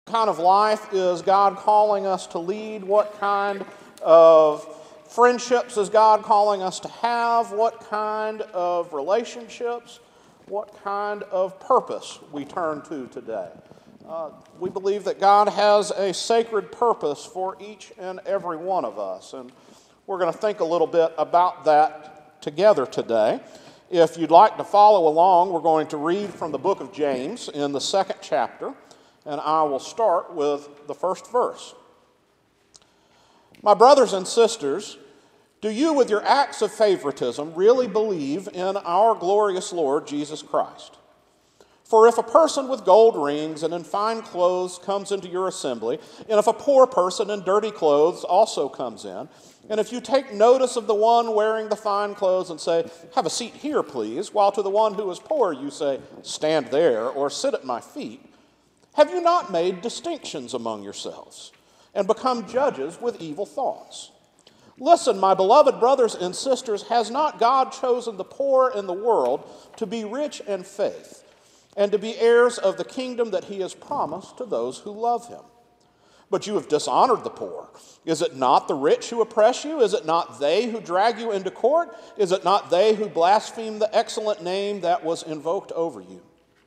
kind of life is God calling us to lead? What kind of friendships is God calling us to have? What kind of relationships? What kind of purpose we turn to today? We believe that God has a sacred purpose for each and every one of us, and we're going to think a little bit about that together today. If you'd like to follow along, we're going to read from the book of James in the 2nd chapter, and I will start with the first verse. My brothers and sisters, do you with your acts of favoritism really believe in our glorious Lord Jesus Christ? For if a person with gold rings and in fine clothes comes into your assembly, and if a poor person in dirty clothes also comes in, and if you take notice of the one wearing the fine clothes and say, have a seat here, please, while to the one who is poor you say, stand there or sit at my feet, have you not made distinctions among yourselves and become judges with evil thoughts? Listen, my beloved brothers and sisters, has not God chosen the poor in the world to be rich in faith and to be heirs of the kingdom that he has promised to those who love him? But you have dishonored the poor. Is it not the rich who oppress you? Is it not they who drag you into court? Is it not they who blaspheme the excellent name that was invoked over you?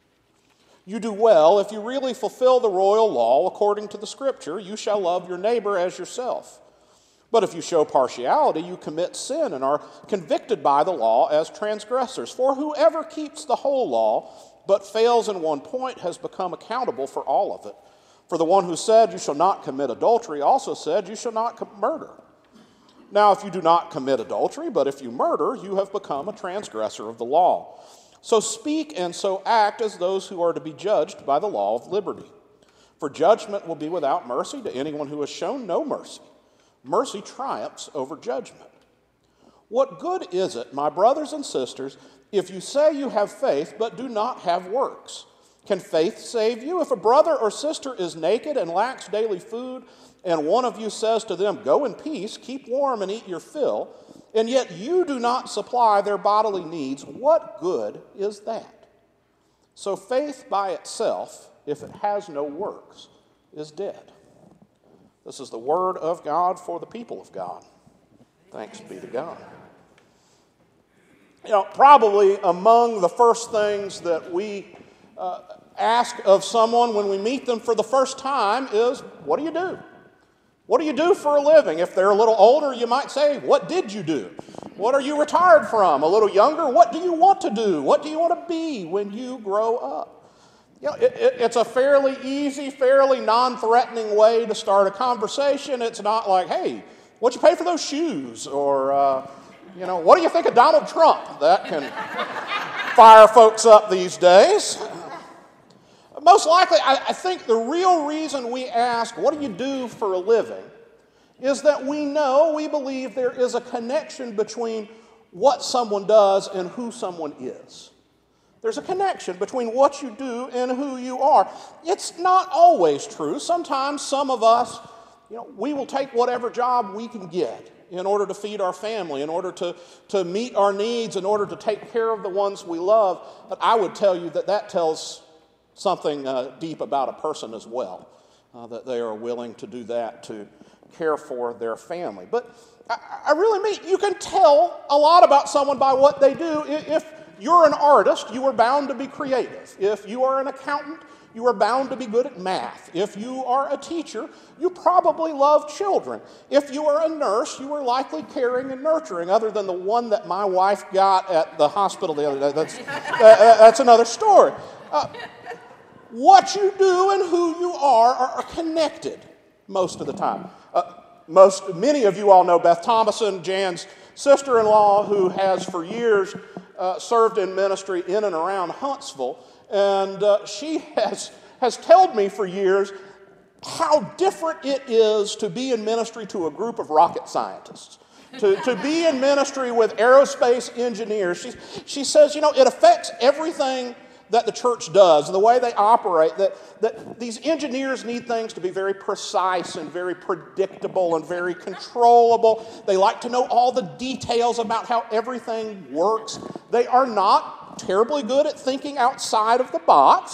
You do well if you really fulfill the royal law according to the scripture, you shall love your neighbor as yourself. But if you show partiality, you commit sin and are convicted by the law as transgressors. For whoever keeps the whole law but fails in one point has become accountable for all of it. For the one who said, you shall not commit adultery, also said, you shall not murder. Now, if you do not commit adultery, but if you murder, you have become a transgressor of the law. So speak and so act as those who are to be judged by the law of liberty. For judgment will be without mercy to anyone who has shown no mercy. Mercy triumphs over judgment. What good is it, my brothers and sisters, if you say you have faith but do not have works? Can faith save you? If a brother or sister is naked and lacks daily food, and one of you says to them, go in peace, keep warm and eat your fill, and yet you do not supply their bodily needs, what good is that? So faith by itself, if it has no works, is dead. This is the word of God for the people of God. Thanks be to God. Probably among the first things that we ask of someone when we meet them for the first time is, what do you do? What do you do for a living? If they're a little older, you might say, what did you do? What are you retired from? A little younger, what do you want to do? What do you want to be when you grow up? It's a fairly easy, fairly non-threatening way to start a conversation. It's not like, hey, what'd you pay for those shoes? Or, what do you think of Donald Trump? That can fire folks up these days. Most likely, I think the real reason we ask, what do you do for a living, is that we believe there is a connection between what someone does and who someone is. There's a connection between what you do and who you are. It's not always true. Sometimes some of us, we will take whatever job we can get in order to feed our family, in order to meet our needs, in order to take care of the ones we love. But I would tell you that tells something deep about a person as well, that they are willing to do that to care for their family. But I really mean, you can tell a lot about someone by what they do. If you're an artist, you are bound to be creative. If you are an accountant, you are bound to be good at math. If you are a teacher, you probably love children. If you are a nurse, you are likely caring and nurturing, other than the one that my wife got at the hospital the other day. That's another story. What you do and who you are connected most of the time. Many of you all know Beth Thomason, Jan's sister-in-law, who has for years served in ministry in and around Huntsville. And she has told me for years how different it is to be in ministry to a group of rocket scientists, to be in ministry with aerospace engineers. She says, it affects everything that the church does, the way they operate, that these engineers need things to be very precise and very predictable and very controllable. They like to know all the details about how everything works. They are not terribly good at thinking outside of the box.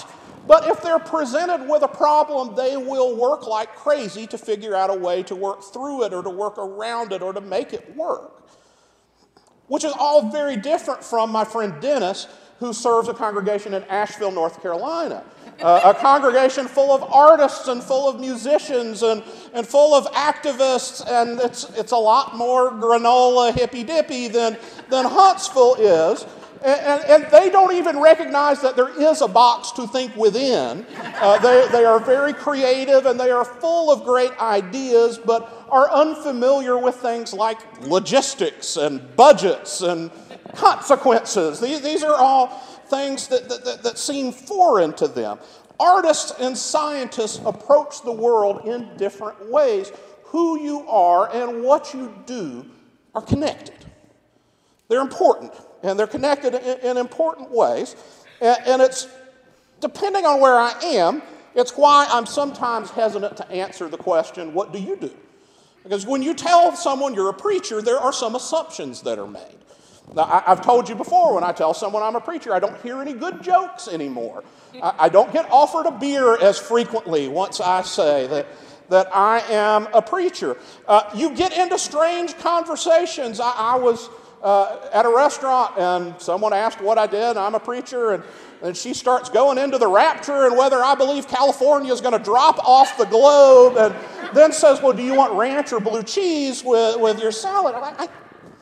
But if they're presented with a problem, they will work like crazy to figure out a way to work through it or to work around it or to make it work. Which is all very different from my friend Dennis, who serves a congregation in Asheville, North Carolina. A congregation full of artists and full of musicians and full of activists, and it's a lot more granola hippy-dippy than Huntsville is. And they don't even recognize that there is a box to think within. They are very creative and they are full of great ideas, but are unfamiliar with things like logistics and budgets and consequences. These are all things that seem foreign to them. Artists and scientists approach the world in different ways. Who you are and what you do are connected. They're important, and they're connected in important ways. And it's, depending on where I am, it's why I'm sometimes hesitant to answer the question, what do you do? Because when you tell someone you're a preacher, there are some assumptions that are made. Now, I've told you before, when I tell someone I'm a preacher, I don't hear any good jokes anymore. I don't get offered a beer as frequently once I say that I am a preacher. You get into strange conversations. I was at a restaurant and someone asked what I did, and I'm a preacher, and she starts going into the rapture and whether I believe California is going to drop off the globe, and then says, well, do you want ranch or blue cheese with your salad? I'm like,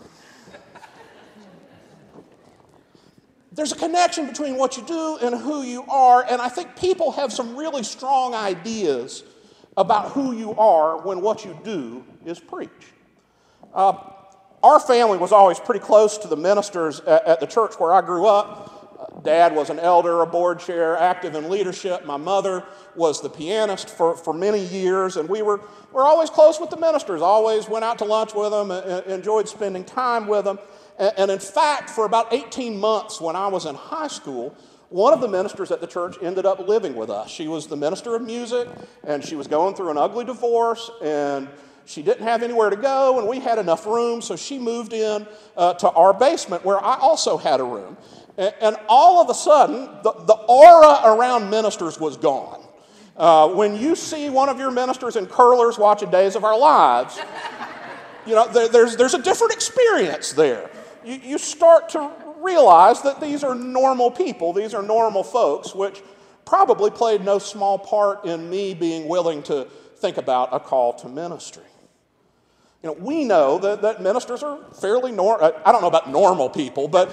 there's a connection between what you do and who you are, and I think people have some really strong ideas about who you are when what you do is preach. Our family was always pretty close to the ministers at the church where I grew up. Dad was an elder, a board chair, active in leadership. My mother was the pianist for many years, and we're always close with the ministers, always went out to lunch with them, enjoyed spending time with them. And in fact, for about 18 months when I was in high school, one of the ministers at the church ended up living with us. She was the minister of music, and she was going through an ugly divorce, and she didn't have anywhere to go, and we had enough room, so she moved in to our basement where I also had a room. And all of a sudden, the aura around ministers was gone. When you see one of your ministers in curlers watching Days of Our Lives, you know, there's a different experience there. You start to realize that these are normal people, these are normal folks, which probably played no small part in me being willing to think about a call to ministry. You know, we know that ministers are fairly normal. I don't know about normal people, but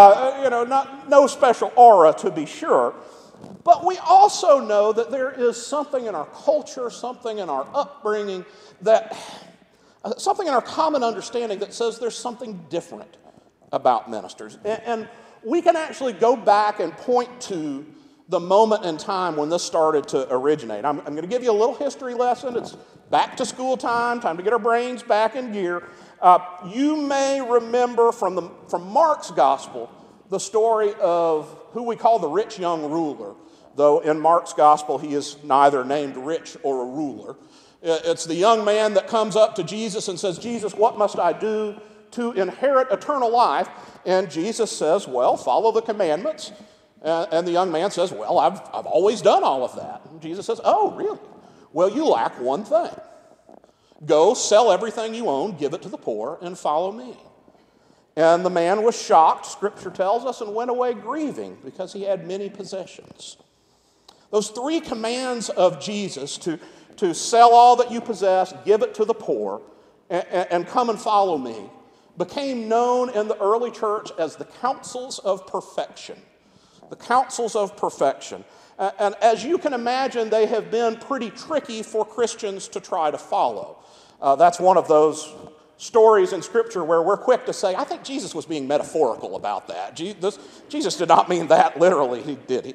no special aura to be sure. But we also know that there is something in our culture, something in our upbringing, something in our common understanding that says there's something different about ministers. And we can actually go back and point to the moment in time when this started to originate. I'm going to give you a little history lesson. It's back to school time to get our brains back in gear. You may remember from Mark's gospel the story of who we call the rich young ruler, though in Mark's gospel he is neither named rich or a ruler. It's the young man that comes up to Jesus and says, Jesus, what must I do to inherit eternal life? And Jesus says, well, follow the commandments. And the young man says, well, I've always done all of that. And Jesus says, oh, really? Well, you lack one thing. Go, sell everything you own, give it to the poor, and follow me. And the man was shocked, Scripture tells us, and went away grieving because he had many possessions. Those three commands of Jesus to sell all that you possess, give it to the poor, and come and follow me, became known in the early church as the counsels of perfection. The counsels of perfection. And as you can imagine, they have been pretty tricky for Christians to try to follow. That's one of those stories in Scripture where we're quick to say, I think Jesus was being metaphorical about that. Jesus did not mean that literally, did he?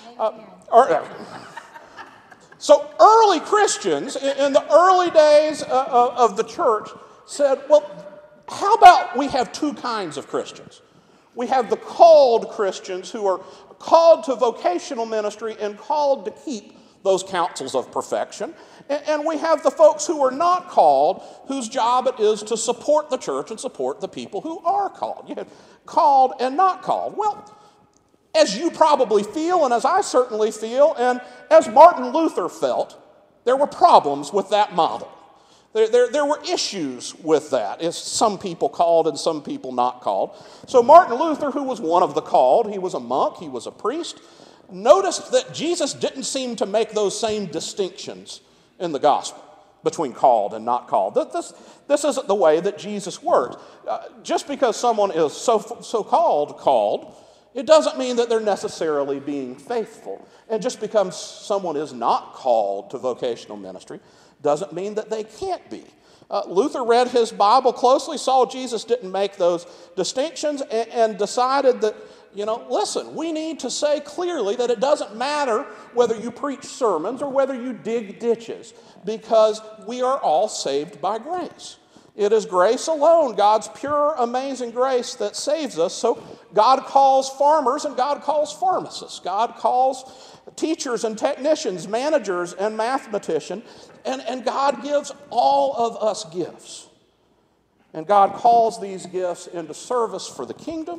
So early Christians, in the early days of the church, said, well, how about we have two kinds of Christians? We have the called Christians who are called to vocational ministry and called to keep those counsels of perfection. And we have the folks who are not called, whose job it is to support the church and support the people who are called. You have called and not called. Well, as you probably feel, and as I certainly feel, and as Martin Luther felt, there were problems with that model. There were issues with that, as some people called and some people not called. So Martin Luther, who was one of the called, he was a monk, he was a priest, noticed that Jesus didn't seem to make those same distinctions in the gospel between called and not called. This isn't the way that Jesus worked. Just because someone is so-called called, it doesn't mean that they're necessarily being faithful. And just because someone is not called to vocational ministry doesn't mean that they can't be. Luther read his Bible closely, saw Jesus didn't make those distinctions, and decided that, listen, we need to say clearly that it doesn't matter whether you preach sermons or whether you dig ditches, because we are all saved by grace. It is grace alone, God's pure, amazing grace that saves us. So God calls farmers and God calls pharmacists. God calls teachers and technicians, managers and mathematicians. And God gives all of us gifts. And God calls these gifts into service for the kingdom,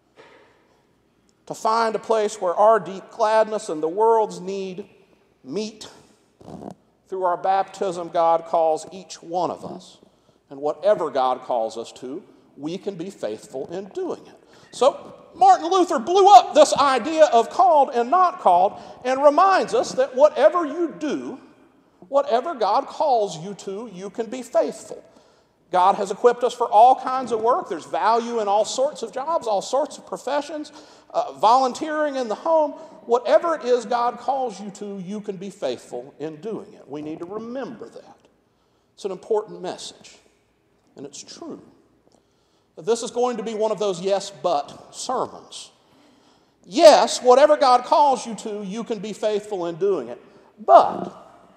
to find a place where our deep gladness and the world's need meet. Through our baptism, God calls each one of us. And whatever God calls us to, we can be faithful in doing it. So Martin Luther blew up this idea of called and not called and reminds us that whatever you do, whatever God calls you to, you can be faithful. God has equipped us for all kinds of work. There's value in all sorts of jobs, all sorts of professions, volunteering in the home. Whatever it is God calls you to, you can be faithful in doing it. We need to remember that. It's an important message, and it's true. This is going to be one of those yes, but sermons. Yes, whatever God calls you to, you can be faithful in doing it. But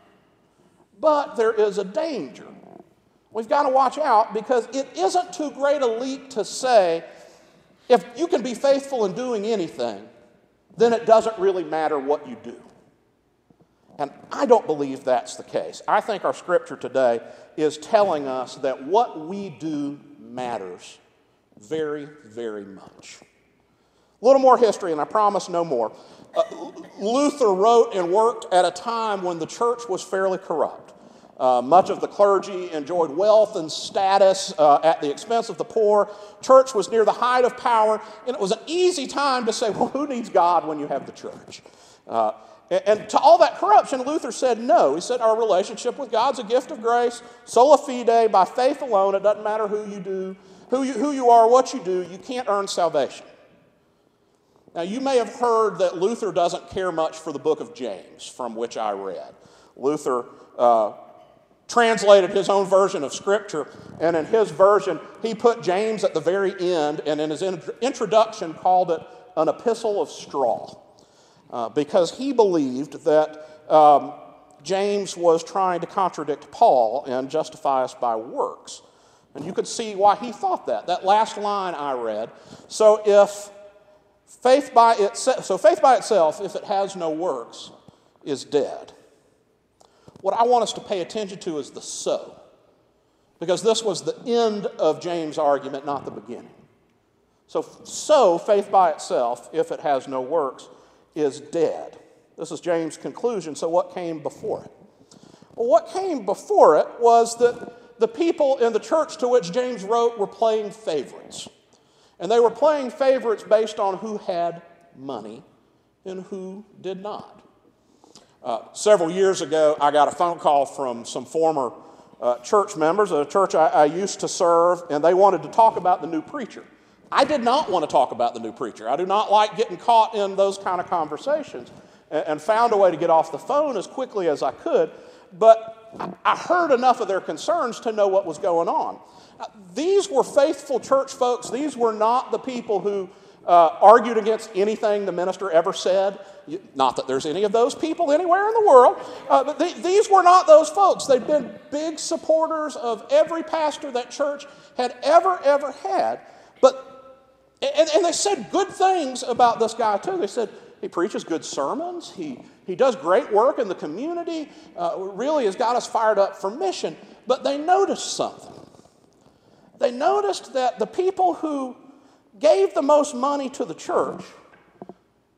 there is a danger. We've got to watch out, because it isn't too great a leap to say, if you can be faithful in doing anything, then it doesn't really matter what you do. And I don't believe that's the case. I think our scripture today is telling us that what we do matters very, very much. A little more history, and I promise no more. Luther wrote and worked at a time when the church was fairly corrupt. Much of the clergy enjoyed wealth and status at the expense of the poor. Church was near the height of power, and it was an easy time to say, well, who needs God when you have the church? And to all that corruption, Luther said no. He said our relationship with God's a gift of grace, sola fide, by faith alone. It doesn't matter who you do, who you are, what you do. You can't earn salvation. Now, you may have heard that Luther doesn't care much for the book of James, from which I read. Luther translated his own version of Scripture, and in his version, he put James at the very end, and in his introduction called it an epistle of straw, because he believed that James was trying to contradict Paul and justify us by works. And you could see why he thought that. That last line I read, so faith by itself, if it has no works, is dead. What I want us to pay attention to is the so, because this was the end of James' argument, not the beginning. So faith by itself, if it has no works, is dead. This is James' conclusion. So what came before it? Well, what came before it was that the people in the church to which James wrote were playing favorites. And they were playing favorites based on who had money and who did not. Several years ago, I got a phone call from some former church members of a church I used to serve, and they wanted to talk about the new preacher. I did not want to talk about the new preacher. I do not like getting caught in those kind of conversations, and found a way to get off the phone as quickly as I could, but I heard enough of their concerns to know what was going on. These were faithful church folks. These were not the people who argued against anything the minister ever said. Not that there's any of those people anywhere in the world, but these were not those folks. They'd been big supporters of every pastor that church had ever had. And they said good things about this guy too. They said he preaches good sermons. He does great work in the community. Really has got us fired up for mission. But they noticed something. They noticed that the people who gave the most money to the church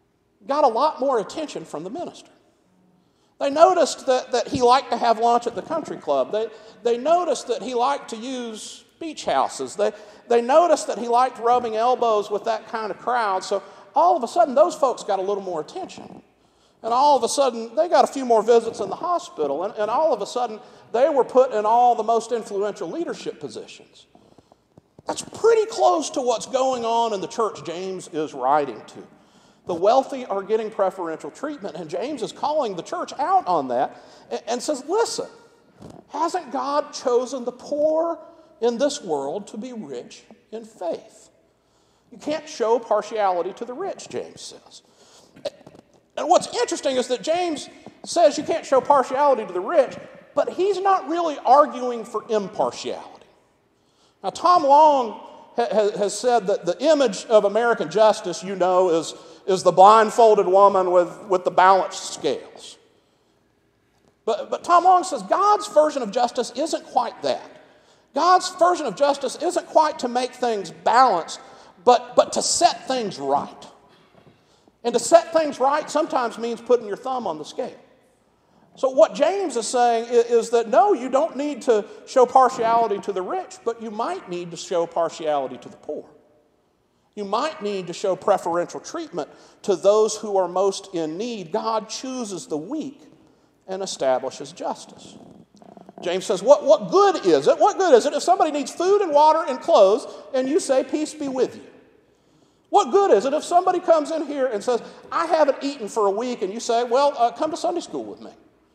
got a lot more attention from the minister. They noticed that he liked to have lunch at the country club. They noticed that he liked to use beach houses. They noticed that he liked rubbing elbows with that kind of crowd. So all of a sudden, those folks got a little more attention. And all of a sudden, they got a few more visits in the hospital. And all of a sudden, they were put in all the most influential leadership positions. That's pretty close to what's going on in the church James is writing to. The wealthy are getting preferential treatment, and James is calling the church out on that and says, listen, hasn't God chosen the poor in this world to be rich in faith? You can't show partiality to the rich, James says. And what's interesting is that James says you can't show partiality to the rich, but he's not really arguing for impartiality. Now, Tom Long has said that the image of American justice, is the blindfolded woman with the balanced scales. But Tom Long says God's version of justice isn't quite that. God's version of justice isn't quite to make things balanced, but to set things right. And to set things right sometimes means putting your thumb on the scale. So what James is saying is that no, you don't need to show partiality to the rich, but you might need to show partiality to the poor. You might need to show preferential treatment to those who are most in need. God chooses the weak and establishes justice. James says, what good is it? What good is it if somebody needs food and water and clothes and you say, peace be with you? What good is it if somebody comes in here and says, I haven't eaten for a week, and you say, well, come to Sunday school with me?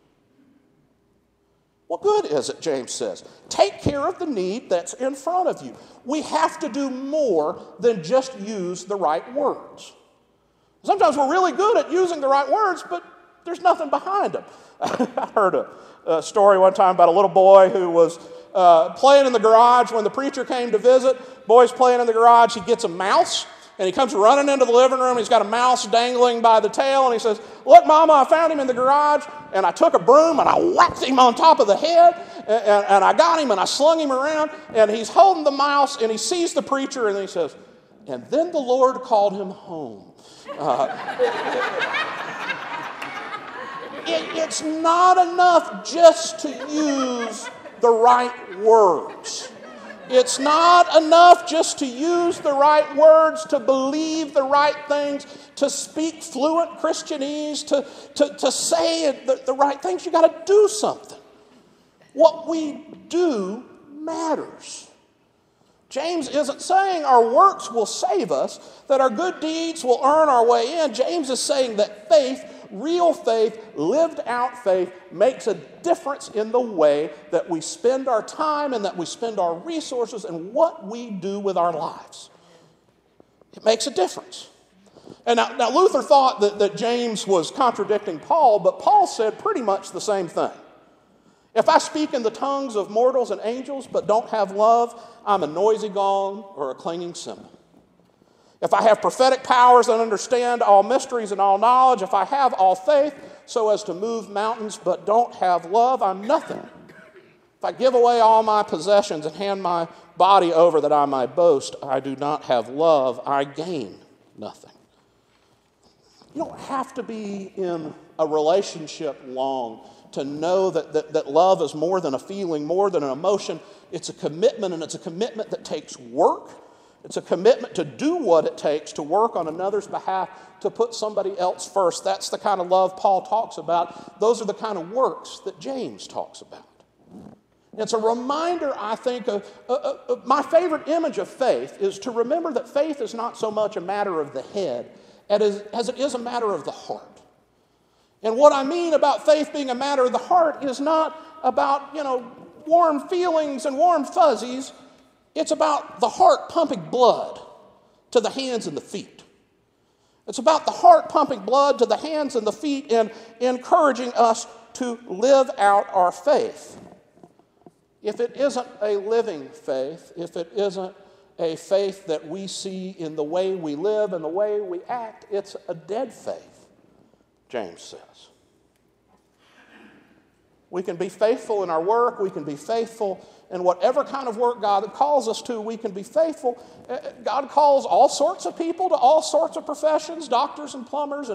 What good is it, James says? Take care of the need that's in front of you. We have to do more than just use the right words. Sometimes we're really good at using the right words, but there's nothing behind them. I heard a story one time about a little boy who was playing in the garage when the preacher came to visit. Boy's playing in the garage. He gets a mouse, and he comes running into the living room. He's got a mouse dangling by the tail, and he says, look, Mama, I found him in the garage, and I took a broom, and I whacked him on top of the head, and I got him, and I slung him around, and he's holding the mouse, and he sees the preacher, and he says, and then the Lord called him home. It's not enough just to use the right words. It's not enough just to use the right words, to believe the right things, to speak fluent Christianese, to say the right things. You got to do something. What we do matters. James isn't saying our works will save us, that our good deeds will earn our way in. James is saying that faith, real faith, lived out faith, makes a difference in the way that we spend our time and that we spend our resources and what we do with our lives. It makes a difference. And now Luther thought that James was contradicting Paul, but Paul said pretty much the same thing. If I speak in the tongues of mortals and angels but don't have love, I'm a noisy gong or a clanging cymbal. If I have prophetic powers and understand all mysteries and all knowledge, if I have all faith so as to move mountains but don't have love, I'm nothing. If I give away all my possessions and hand my body over that I might boast, I do not have love, I gain nothing. You don't have to be in a relationship long to know that love is more than a feeling, more than an emotion. It's a commitment, and it's a commitment that takes work. It's a commitment to do what it takes to work on another's behalf, to put somebody else first. That's the kind of love Paul talks about. Those are the kind of works that James talks about. It's a reminder, I think, of my favorite image of faith is to remember that faith is not so much a matter of the head as it is a matter of the heart. And what I mean about faith being a matter of the heart is not about, warm feelings and warm fuzzies. It's about the heart pumping blood to the hands and the feet. It's about the heart pumping blood to the hands and the feet and encouraging us to live out our faith. If it isn't a living faith, if it isn't a faith that we see in the way we live and the way we act, it's a dead faith, James says. We can be faithful in our work. We can be faithful in whatever kind of work God calls us to. We can be faithful. God calls all sorts of people to all sorts of professions, doctors and plumbers and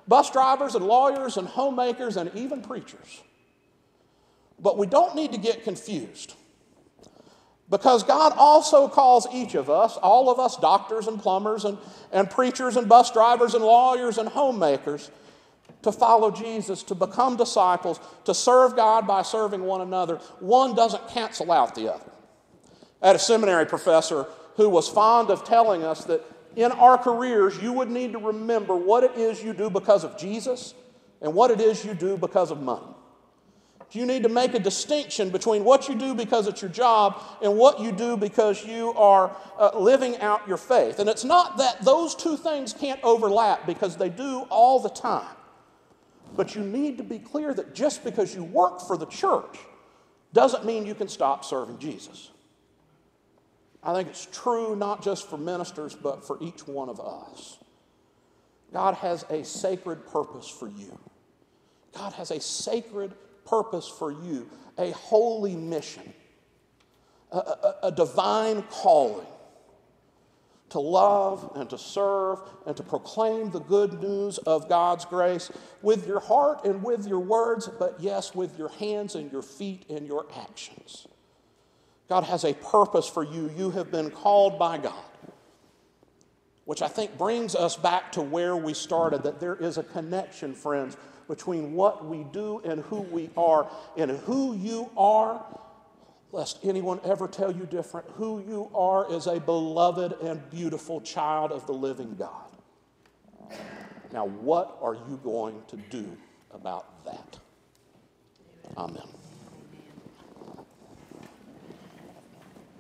bus drivers and lawyers and homemakers and even preachers. But we don't need to get confused, because God also calls each of us, all of us, doctors and plumbers and preachers and bus drivers and lawyers and homemakers, to follow Jesus, to become disciples, to serve God by serving one another. One doesn't cancel out the other. I had a seminary professor who was fond of telling us that in our careers, you would need to remember what it is you do because of Jesus and what it is you do because of money. You need to make a distinction between what you do because it's your job and what you do because you are living out your faith. And it's not that those two things can't overlap, because they do all the time. But you need to be clear that just because you work for the church doesn't mean you can stop serving Jesus. I think it's true not just for ministers, but for each one of us. God has a sacred purpose for you. God has a sacred purpose for you, a holy mission, a divine calling to love and to serve and to proclaim the good news of God's grace with your heart and with your words, but yes, with your hands and your feet and your actions. God has a purpose for you. You have been called by God, which I think brings us back to where we started, that there is a connection, friends, between what we do and who we are. And who you are, lest anyone ever tell you different, who you are is a beloved and beautiful child of the living God. Now, what are you going to do about that? Amen.